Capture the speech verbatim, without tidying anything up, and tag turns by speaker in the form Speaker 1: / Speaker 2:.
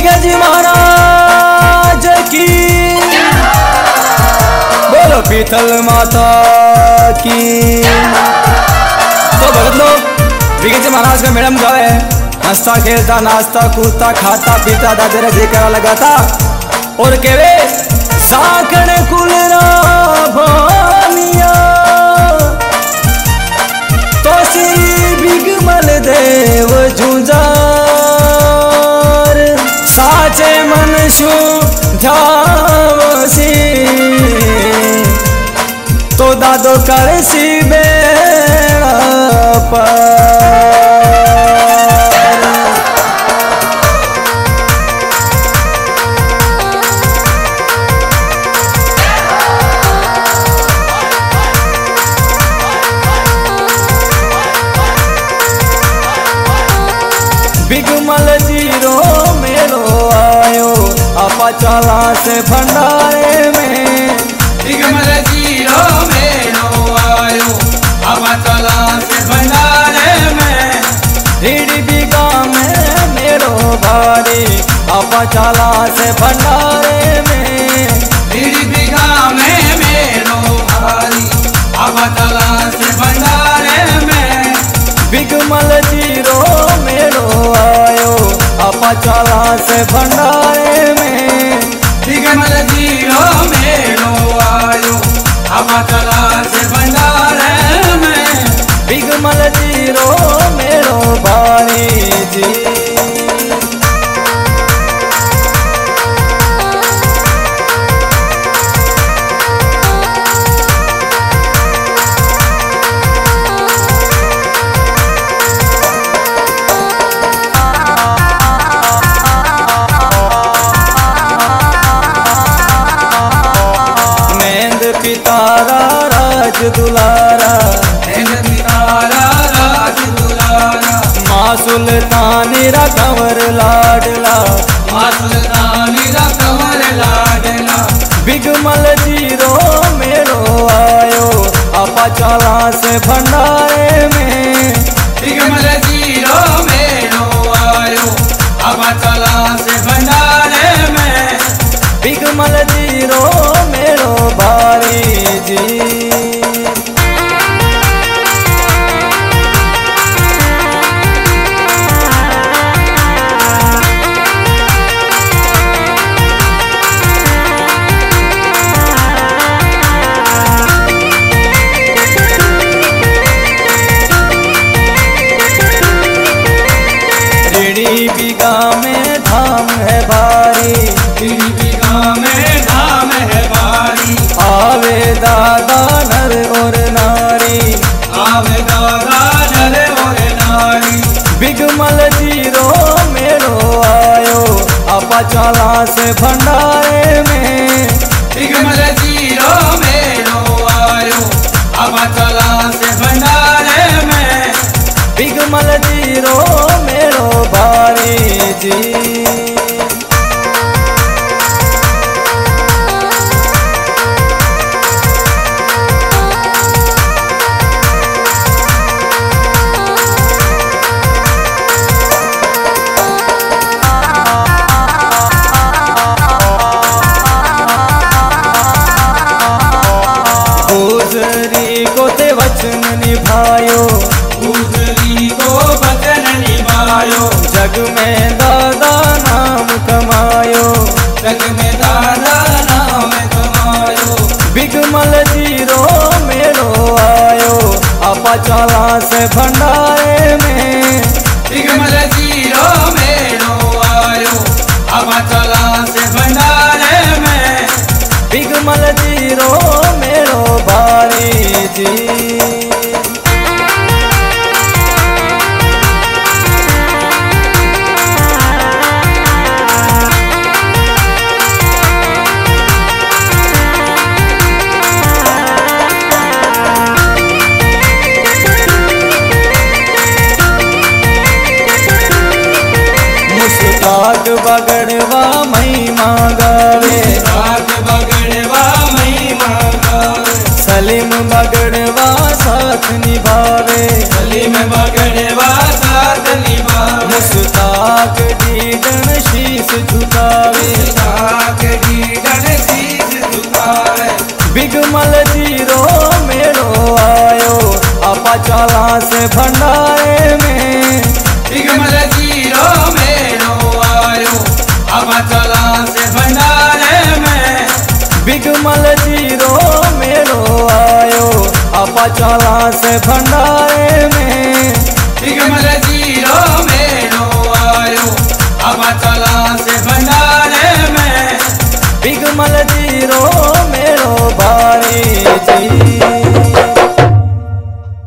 Speaker 1: बिगजी महाराज की, बोलो पीतल माता की। तो भगत लोग बिगजी महाराज का मैडम गावे, हंसता खेलता नाचता कूदता खाता पीता दादे जी करा लगा था और केवे साकण कुलरा भानिया तो श्री बिगमल देव झुंझार साचे मन शु झावसी तो दादो करसी बेड़ा पर। बिगमल जीरो मेरो आयो आपा चाला से भंडारे में,
Speaker 2: बिगमल जीरो मेरो आयो आपा चाला से भंडारे में।
Speaker 1: रीढ़ी बिगा में मेरो भारी आपा चाला से भंडारे में,
Speaker 2: रीढ़ी बिगा में मेरो भारी आपा चाला से भंडारे में।
Speaker 1: बिगमल जीरो मेरो आयो आपा चाला से भंडारे में,
Speaker 2: बिगमल जीरो मेरो आयो आपा चाला से भंडारे में।
Speaker 1: बिगमल जीरो मेरो भारी जी। पितारा राज दुलारा,
Speaker 2: पितारा राज दुलारा।
Speaker 1: माँ सुल्तानी रा कंवर लाडला,
Speaker 2: माँ सुल्तानी रा कंवर लाडला।
Speaker 1: बिगमल जीरो मेरो आयो आपा चाला से भंडारे में,
Speaker 2: बिगमल जीरो मेरो आयो आपा चाला से भंडारे में।
Speaker 1: बिगमल जीरो मेरो भारी जी। रीढ़ी बिगा में धाम है भारी,
Speaker 2: रीढ़ी बिगा में धाम है भारी।
Speaker 1: आवे दादा नर और नारी,
Speaker 2: आवे दादा नर और नारी।
Speaker 1: बिगमल जीरो मेरो आयो आपा चाला से भंडारे में,
Speaker 2: बिगमल जीरो मेरो आयो आपा चाला से भंडारे में।
Speaker 1: बिगमल जीरो मेरो भारी जी। गुजरी को ते वचन निभायो,
Speaker 2: गुजरी को वचन निभायो।
Speaker 1: जग में दादा नाम कमायो,
Speaker 2: जग में दादा नाम कमायो।
Speaker 1: बिगमल जीरो मेरो आयो आपा चाला से भंडारे में,
Speaker 2: बिगमल जीरो मेरो आयो आपा चाला से भंडारे में।
Speaker 1: बिगमल जीरो मेरो भारी जी। मुस्ताक बगड़वा महिमा गावे,
Speaker 2: राग बगड़वा महिमा गावे।
Speaker 1: सलीम बगड़वा साथ निभावे,
Speaker 2: सलीम बगड़वा साथ निभावे।
Speaker 1: मुस्ताक दीदन शीस से भंडारे में।
Speaker 2: बिगमल जीरो मेरो आयो अब चला से भंडारे में।
Speaker 1: बिगमल जीरो मेरो आयो अब चला से भंडारे में।
Speaker 2: बिगमल